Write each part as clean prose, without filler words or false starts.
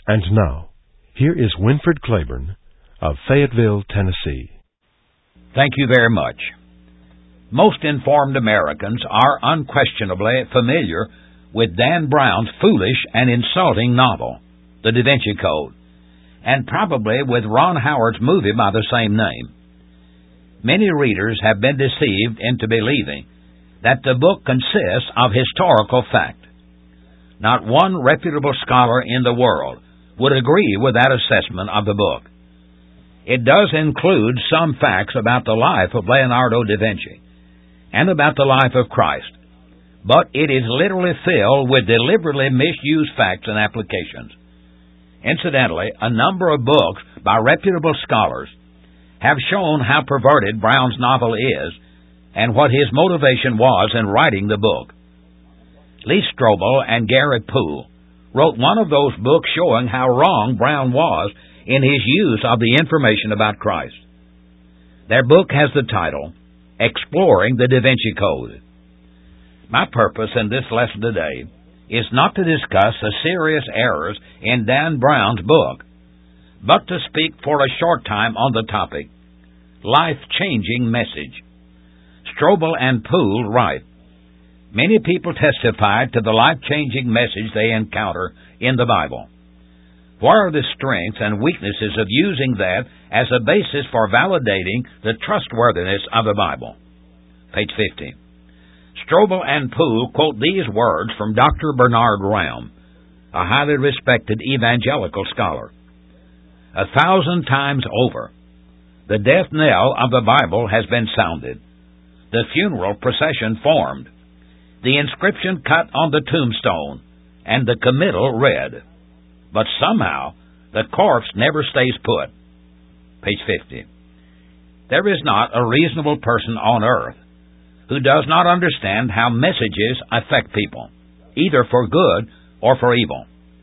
And now, here is Winfred Claiborne of Fayetteville, Tennessee. Thank you very much. Most informed Americans are unquestionably familiar with Dan Brown's foolish and insulting novel, The Da Vinci Code, and probably with Ron Howard's movie by the same name. Many readers have been deceived into believing that the book consists of historical fact. Not one reputable scholar in the world would agree with that assessment of the book. It does include some facts about the life of Leonardo da Vinci and about the life of Christ, but it is literally filled with deliberately misused facts and applications. Incidentally, a number of books by reputable scholars have shown how perverted Brown's novel is and what his motivation was in writing the book. Lee Strobel and Gary Poole wrote one of those books showing how wrong Brown was in his use of the information about Christ. Their book has the title, Exploring the Da Vinci Code. My purpose in this lesson today is not to discuss the serious errors in Dan Brown's book, but to speak for a short time on the topic, life-changing message. Strobel and Poole write, many people testify to the life-changing message they encounter in the Bible. What are the strengths and weaknesses of using that as a basis for validating the trustworthiness of the Bible? Page 50. Strobel and Poole quote these words from Dr. Bernard Raum, a highly respected evangelical scholar. 1,000 times over, the death knell of the Bible has been sounded, the funeral procession formed, the inscription cut on the tombstone, and the committal read. But somehow, the corpse never stays put. Page 50. There is not a reasonable person on earth who does not understand how messages affect people, either for good or for evil.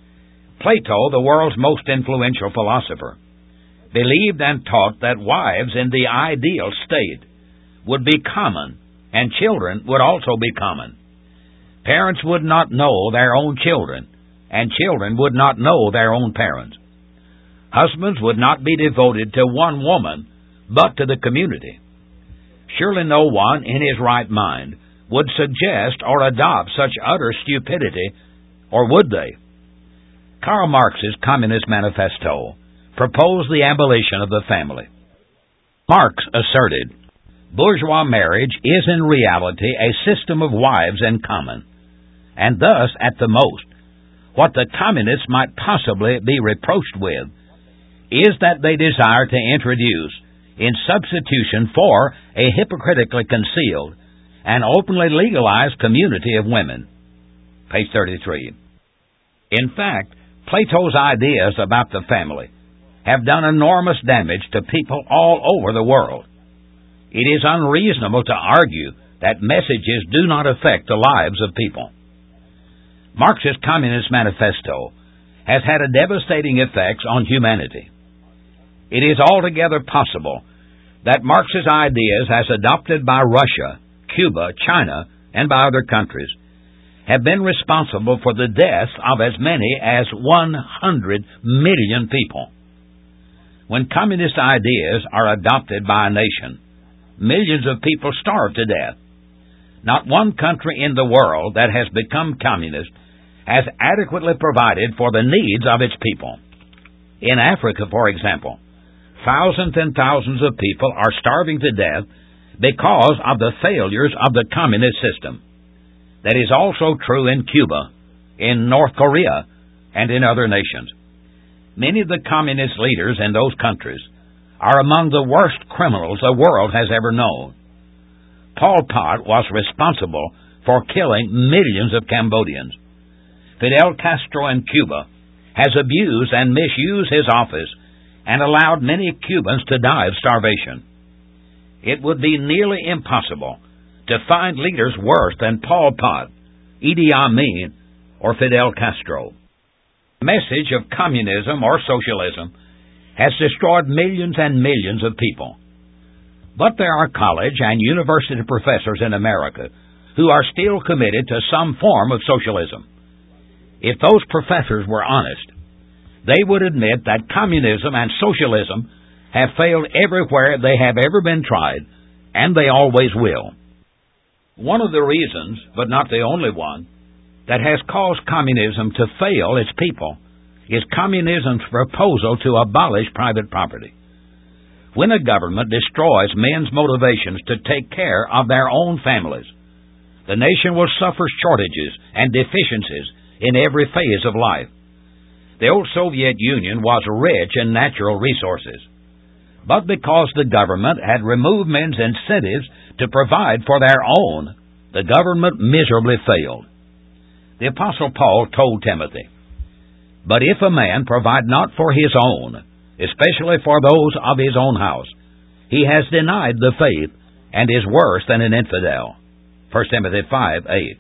Plato, the world's most influential philosopher, believed and taught that wives in the ideal state would be common, and children would also be common. Parents would not know their own children, and children would not know their own parents. Husbands would not be devoted to one woman, but to the community. Surely no one in his right mind would suggest or adopt such utter stupidity, or would they? Karl Marx's Communist Manifesto proposed the abolition of the family. Marx asserted, bourgeois marriage is in reality a system of wives in common, and thus, at the most, what the communists might possibly be reproached with is that they desire to introduce, in substitution for a hypocritically concealed and openly legalized community of women. Page 33. In fact, Plato's ideas about the family have done enormous damage to people all over the world. It is unreasonable to argue that messages do not affect the lives of people. Marx's Communist Manifesto has had a devastating effect on humanity. It is altogether possible that Marx's ideas, as adopted by Russia, Cuba, China, and by other countries, have been responsible for the deaths of as many as 100 million people. When communist ideas are adopted by a nation, millions of people starve to death. Not one country in the world that has become communist has adequately provided for the needs of its people. In Africa, for example, thousands and thousands of people are starving to death because of the failures of the communist system. That is also true in Cuba, in North Korea, and in other nations. Many of the communist leaders in those countries are among the worst criminals the world has ever known. Pol Pot was responsible for killing millions of Cambodians. Fidel Castro in Cuba has abused and misused his office and allowed many Cubans to die of starvation. It would be nearly impossible to find leaders worse than Pol Pot, Idi Amin, or Fidel Castro. The message of communism or socialism has destroyed millions and millions of people. But there are college and university professors in America who are still committed to some form of socialism. If those professors were honest, they would admit that communism and socialism have failed everywhere they have ever been tried, and they always will. One of the reasons, but not the only one, that has caused communism to fail its people is communism's proposal to abolish private property. When a government destroys men's motivations to take care of their own families, the nation will suffer shortages and deficiencies in every phase of life. The old Soviet Union was rich in natural resources, but because the government had removed men's incentives to provide for their own, the government miserably failed. The Apostle Paul told Timothy, "But if a man provide not for his own, especially for those of his own house, he has denied the faith and is worse than an infidel." 1 Timothy 5:8.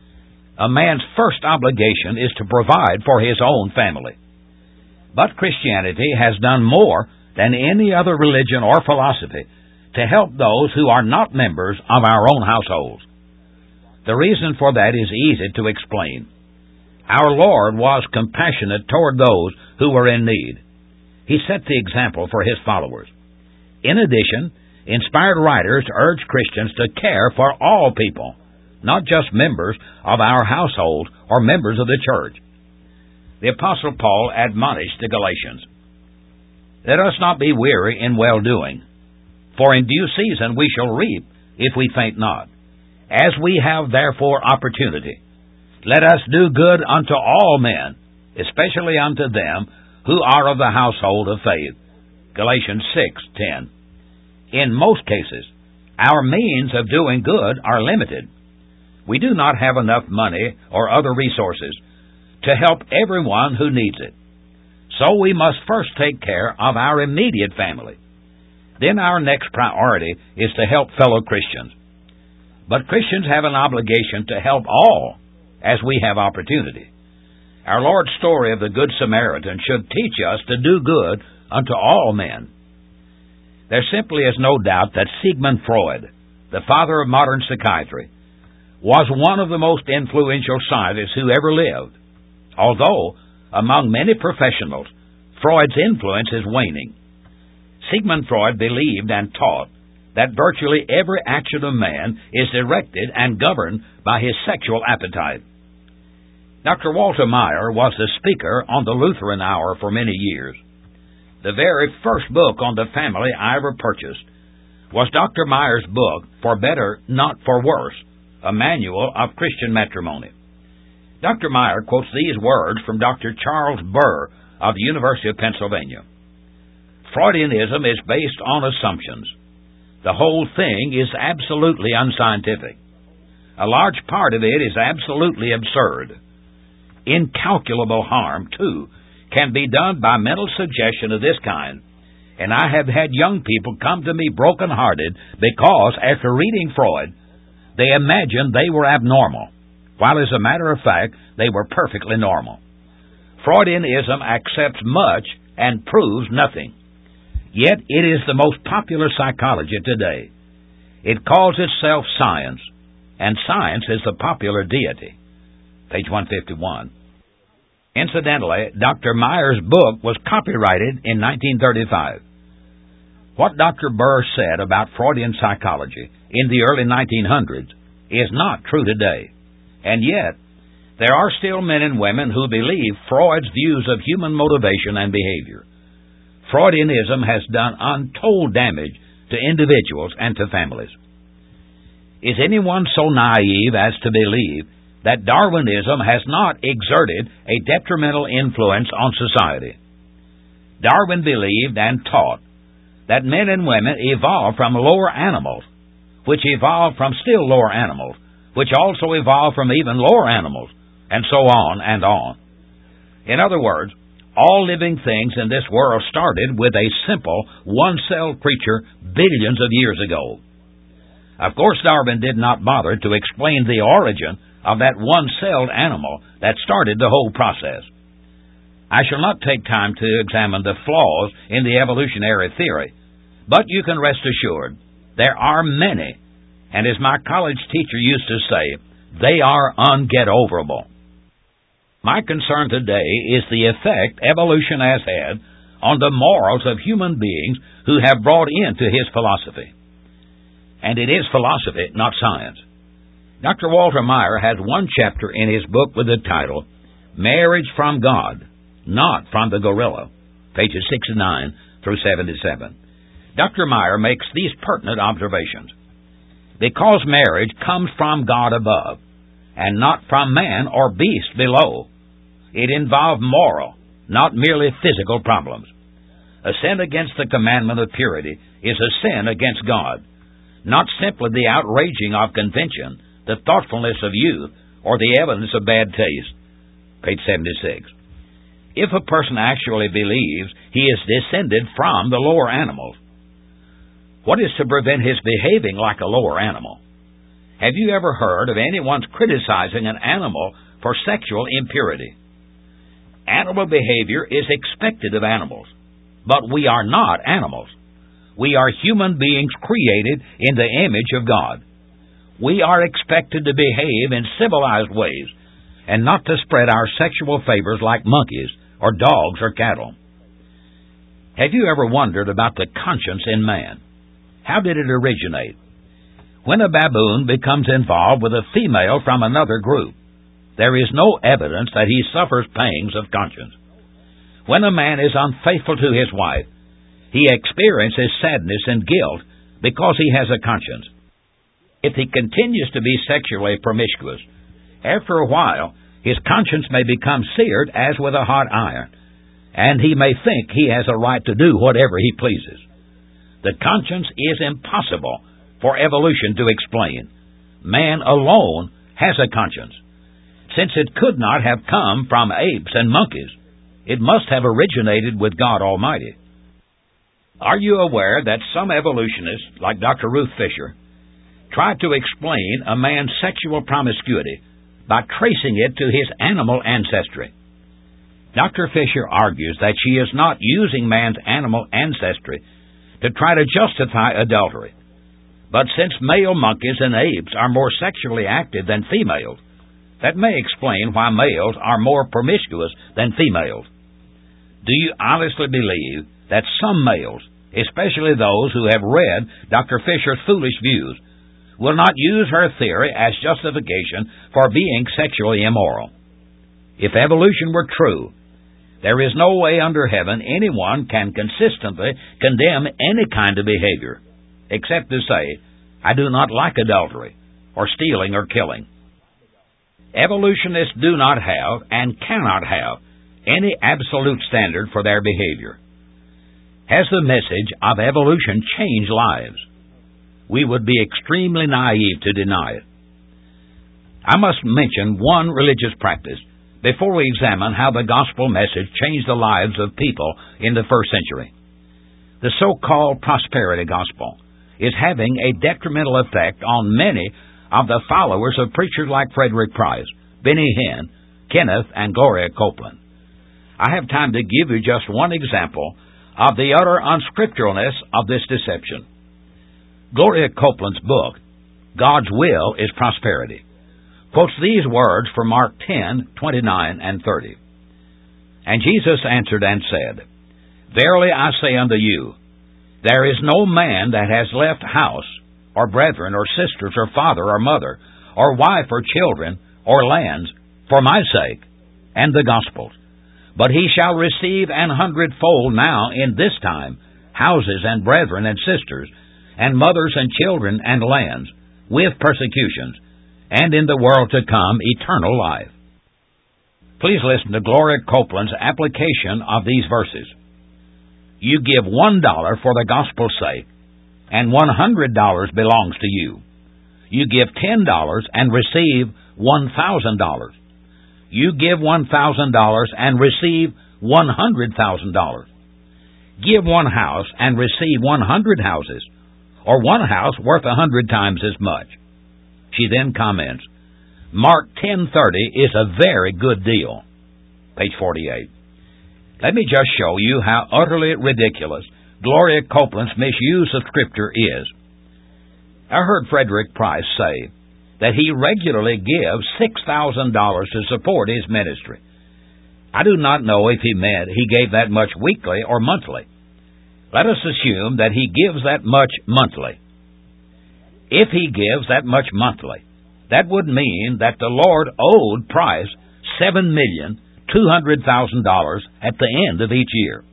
A man's first obligation is to provide for his own family. But Christianity has done more than any other religion or philosophy to help those who are not members of our own households. The reason for that is easy to explain. Our Lord was compassionate toward those who were in need. He set the example for His followers. In addition, inspired writers urge Christians to care for all people, not just members of our household or members of the church. The Apostle Paul admonished the Galatians, "Let us not be weary in well-doing, for in due season we shall reap if we faint not. As we have therefore opportunity, let us do good unto all men, especially unto them who are of the household of faith." Galatians 6:10. In most cases, our means of doing good are limited. We do not have enough money or other resources to help everyone who needs it. So we must first take care of our immediate family. Then our next priority is to help fellow Christians. But Christians have an obligation to help all as we have opportunity. Our Lord's story of the Good Samaritan should teach us to do good unto all men. There simply is no doubt that Sigmund Freud, the father of modern psychiatry, was one of the most influential scientists who ever lived. Although, among many professionals, Freud's influence is waning. Sigmund Freud believed and taught that virtually every action of man is directed and governed by his sexual appetite. Dr. Walter Maier was the speaker on the Lutheran Hour for many years. The very first book on the family I ever purchased was Dr. Maier's book, For Better, Not for Worse, a manual of Christian matrimony. Dr. Maier quotes these words from Dr. Charles Burr of the University of Pennsylvania. "Freudianism is based on assumptions. The whole thing is absolutely unscientific. A large part of it is absolutely absurd. Incalculable harm, too, can be done by mental suggestion of this kind, and I have had young people come to me broken-hearted because, after reading Freud, they imagined they were abnormal, while as a matter of fact, they were perfectly normal. Freudianism accepts much and proves nothing. Yet it is the most popular psychology today. It calls itself science, and science is the popular deity." Page 151. Incidentally, Dr. Maier's book was copyrighted in 1935. What Dr. Burr said about Freudian psychology in the early 1900s is not true today, and yet there are still men and women who believe Freud's views of human motivation and behavior. Freudianism has done untold damage to individuals and to families. Is anyone so naive as to believe that Darwinism has not exerted a detrimental influence on society? Darwin believed and taught that men and women evolved from lower animals, which evolved from still lower animals, which also evolved from even lower animals, and so on and on. In other words, all living things in this world started with a simple, one-celled creature billions of years ago. Of course, Darwin did not bother to explain the origin of that one-celled animal that started the whole process. I shall not take time to examine the flaws in the evolutionary theory, but you can rest assured there are many, and as my college teacher used to say, they are unget-overable. My concern today is the effect evolution has had on the morals of human beings who have brought into his philosophy. And it is philosophy, not science. Dr. Walter Maier has one chapter in his book with the title, Marriage from God, Not from the Gorilla, pages 69 through 77. Dr. Maier makes these pertinent observations. Because marriage comes from God above, and not from man or beast below, it involved moral, not merely physical problems. A sin against the commandment of purity is a sin against God, not simply the outraging of convention, the thoughtfulness of youth, or the evidence of bad taste. Page 76. If a person actually believes he is descended from the lower animals, what is to prevent his behaving like a lower animal? Have you ever heard of anyone's criticizing an animal for sexual impurity? Animal behavior is expected of animals, but we are not animals. We are human beings created in the image of God. We are expected to behave in civilized ways and not to spread our sexual favors like monkeys or dogs or cattle. Have you ever wondered about the conscience in man? How did it originate? When a baboon becomes involved with a female from another group, there is no evidence that he suffers pangs of conscience. When a man is unfaithful to his wife, he experiences sadness and guilt because he has a conscience. If he continues to be sexually promiscuous, after a while his conscience may become seared as with a hot iron, and he may think he has a right to do whatever he pleases. The conscience is impossible for evolution to explain. Man alone has a conscience. Since it could not have come from apes and monkeys, it must have originated with God Almighty. Are you aware that some evolutionists, like Dr. Ruth Fisher, try to explain a man's sexual promiscuity by tracing it to his animal ancestry? Dr. Fisher argues that she is not using man's animal ancestry to try to justify adultery. But since male monkeys and apes are more sexually active than females, that may explain why males are more promiscuous than females. Do you honestly believe that some males, especially those who have read Dr. Fisher's foolish views, will not use her theory as justification for being sexually immoral? If evolution were true, there is no way under heaven anyone can consistently condemn any kind of behavior, except to say, I do not like adultery, or stealing or killing. Evolutionists do not have, and cannot have, any absolute standard for their behavior. Has the message of evolution changed lives? We would be extremely naive to deny it. I must mention one religious practice before we examine how the gospel message changed the lives of people in the first century. The so-called prosperity gospel is having a detrimental effect on many of the followers of preachers like Frederick Price, Benny Hinn, Kenneth, and Gloria Copeland. I have time to give you just one example of the utter unscripturalness of this deception. Gloria Copeland's book, God's Will is Prosperity, quotes these words from Mark 10:29 and 30. And Jesus answered and said, Verily I say unto you, there is no man that has left house, or brethren, or sisters, or father, or mother, or wife, or children, or lands, for my sake, and the gospel's, but he shall receive 100-fold now in this time, houses, and brethren, and sisters, and mothers, and children, and lands, with persecutions, and in the world to come eternal life. Please listen to Gloria Copeland's application of these verses. You give $1 for the gospel's sake, and $100 belongs to you. You give $10 and receive $1,000. You give $1,000 and receive $100,000. Give one house and receive 100 houses, or one house worth 100 times as much. She then comments, Mark 10:30 is a very good deal. Page 48. Let me just show you how utterly ridiculous Gloria Copeland's misuse of Scripture is. I heard Frederick Price say that he regularly gives $6,000 to support his ministry, I do not know if he meant he gave that much weekly or monthly. Let us assume that he gives that much monthly. If he gives that much monthly, that would mean that the Lord owed Price $7,200,000 at the end of each year.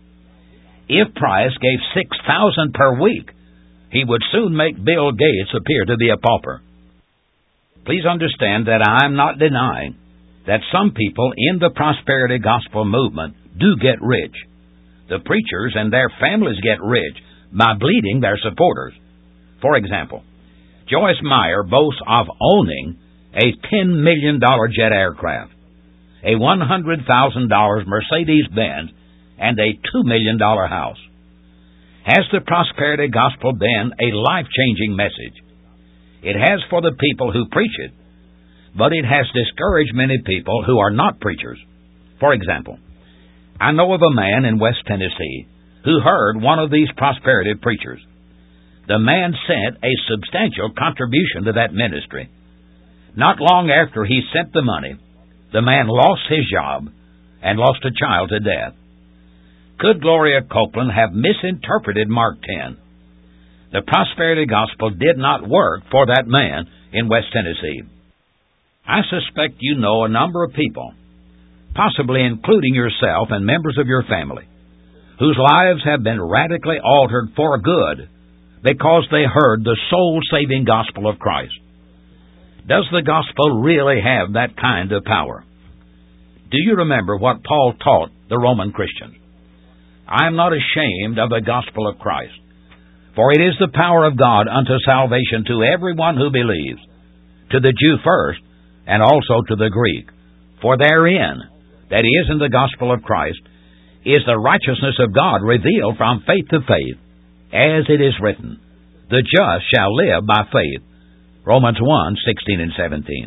If Price gave $6,000 per week, he would soon make Bill Gates appear to be a pauper. Please understand that I am not denying that some people in the prosperity gospel movement do get rich. The preachers and their families get rich by bleeding their supporters. For example, Joyce Meyer boasts of owning a $10 million jet aircraft, a $100,000 Mercedes-Benz, and a $2 million house. Has the prosperity gospel been a life-changing message? It has for the people who preach it, but it has discouraged many people who are not preachers. For example, I know of a man in West Tennessee who heard one of these prosperity preachers. The man sent a substantial contribution to that ministry. Not long after he sent the money, the man lost his job and lost a child to death. Could Gloria Copeland have misinterpreted Mark 10? The prosperity gospel did not work for that man in West Tennessee. I suspect you know a number of people, possibly including yourself and members of your family, whose lives have been radically altered for good because they heard the soul-saving gospel of Christ. Does the gospel really have that kind of power? Do you remember what Paul taught the Roman Christians? I am not ashamed of the gospel of Christ, for it is the power of God unto salvation to everyone who believes, to the Jew first, and also to the Greek. For therein, that is in the gospel of Christ, is the righteousness of God revealed from faith to faith, as it is written, the just shall live by faith. Romans 1:16 and 17.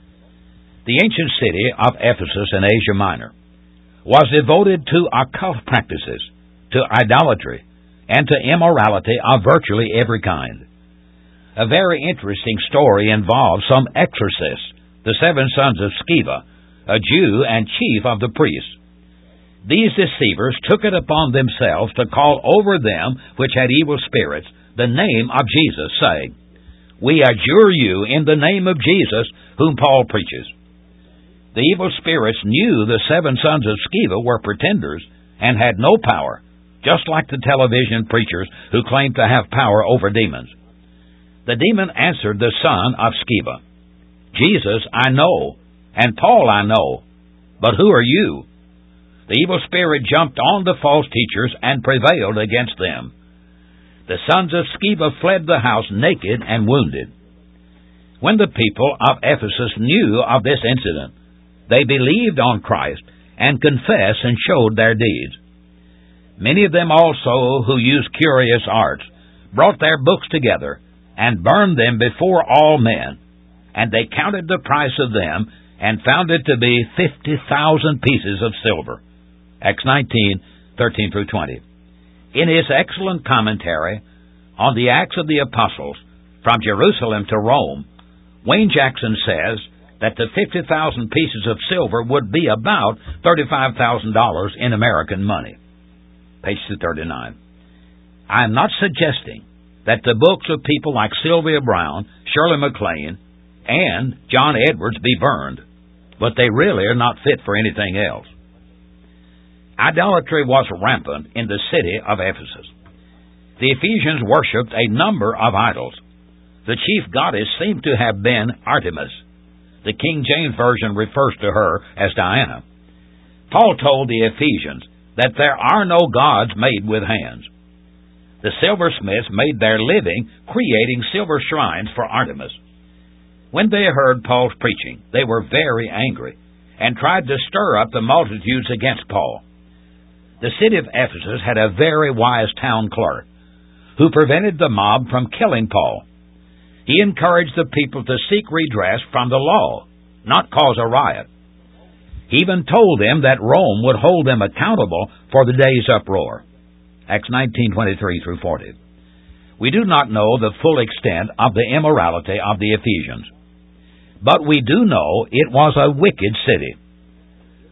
The ancient city of Ephesus in Asia Minor was devoted to occult practices, to idolatry, and to immorality of virtually every kind. A very interesting story involves some exorcists, the 7 sons of Sceva, a Jew and chief of the priests. These deceivers took it upon themselves to call over them which had evil spirits the name of Jesus, saying, We adjure you in the name of Jesus, whom Paul preaches. The evil spirits knew the 7 sons of Sceva were pretenders and had no power, just like the television preachers who claimed to have power over demons. The demon answered the son of Sceva, Jesus I know, and Paul I know, but who are you? The evil spirit jumped on the false teachers and prevailed against them. The sons of Sceva fled the house naked and wounded. When the people of Ephesus knew of this incident, they believed on Christ and confessed and showed their deeds. Many of them also, who used curious arts, brought their books together and burned them before all men, and they counted the price of them and found it to be 50,000 pieces of silver. Acts 19:13-20. In his excellent commentary on the Acts of the Apostles from Jerusalem to Rome, Wayne Jackson says that the 50,000 pieces of silver would be about $35,000 in American money. Page 239. I am not suggesting that the books of people like Sylvia Browne, Shirley MacLaine, and John Edwards be burned, but they really are not fit for anything else. Idolatry was rampant in the city of Ephesus. The Ephesians worshipped a number of idols. The chief goddess seemed to have been Artemis. The King James Version refers to her as Diana. Paul told the Ephesians that there are no gods made with hands. The silversmiths made their living creating silver shrines for Artemis. When they heard Paul's preaching, they were very angry and tried to stir up the multitudes against Paul. The city of Ephesus had a very wise town clerk who prevented the mob from killing Paul. He encouraged the people to seek redress from the law, not cause a riot. He even told them that Rome would hold them accountable for the day's uproar. Acts 19:23-40. We do not know the full extent of the immorality of the Ephesians, but we do know it was a wicked city.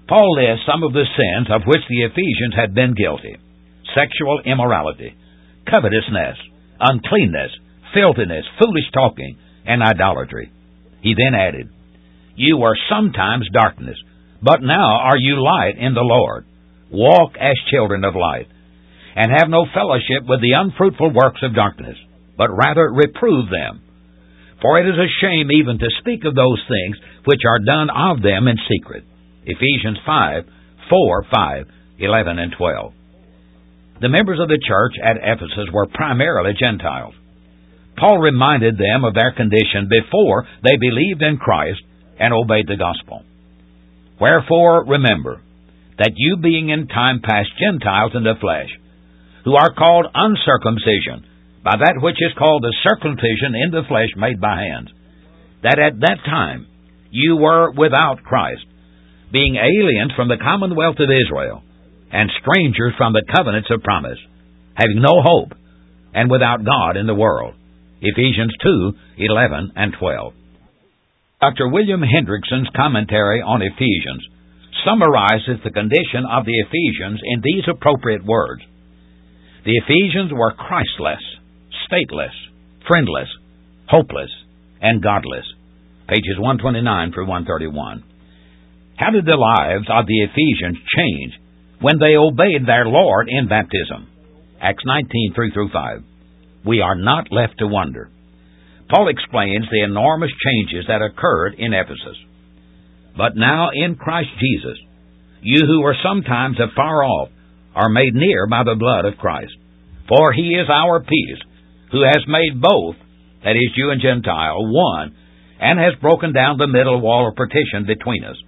Paul lists some of the sins of which the Ephesians had been guilty: sexual immorality, covetousness, uncleanness, filthiness, foolish talking, and idolatry. He then added, "You were sometimes darkness, but now are you light in the Lord. Walk as children of light, and have no fellowship with the unfruitful works of darkness, but rather reprove them. For it is a shame even to speak of those things which are done of them in secret." Ephesians 5:4, 5, 11, and 12. The members of the church at Ephesus were primarily Gentiles. Paul reminded them of their condition before they believed in Christ and obeyed the gospel. "Wherefore remember that you, being in time past Gentiles in the flesh, who are called uncircumcision by that which is called the circumcision in the flesh made by hands, that at that time you were without Christ, being aliens from the commonwealth of Israel, and strangers from the covenants of promise, having no hope, and without God in the world." Ephesians 2:11 and 12. Dr. William Hendrickson's commentary on Ephesians summarizes the condition of the Ephesians in these appropriate words: The Ephesians were Christless, stateless, friendless, hopeless, and godless. Pages 129 through 131. How did the lives of the Ephesians change when they obeyed their Lord in baptism? Acts 19:3-5. We are not left to wonder. Paul explains the enormous changes that occurred in Ephesus. "But now in Christ Jesus, you who were sometimes afar off are made near by the blood of Christ. For he is our peace, who has made both, that is, Jew and Gentile, one, and has broken down the middle wall of partition between us,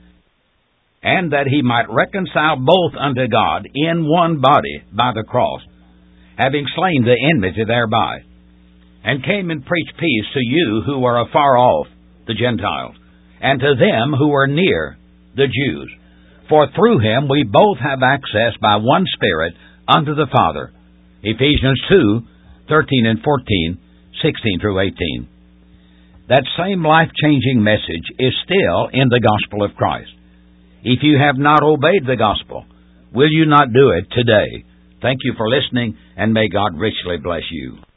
and that he might reconcile both unto God in one body by the cross, having slain the enmity thereby, and came and preached peace to you who were afar off, the Gentiles, and to them who were near, the Jews. For through him we both have access by one Spirit unto the Father." Ephesians 2:13 and 14, 16 through 18. That same life-changing message is still in the gospel of Christ. If you have not obeyed the gospel, will you not do it today? Thank you for listening, and may God richly bless you.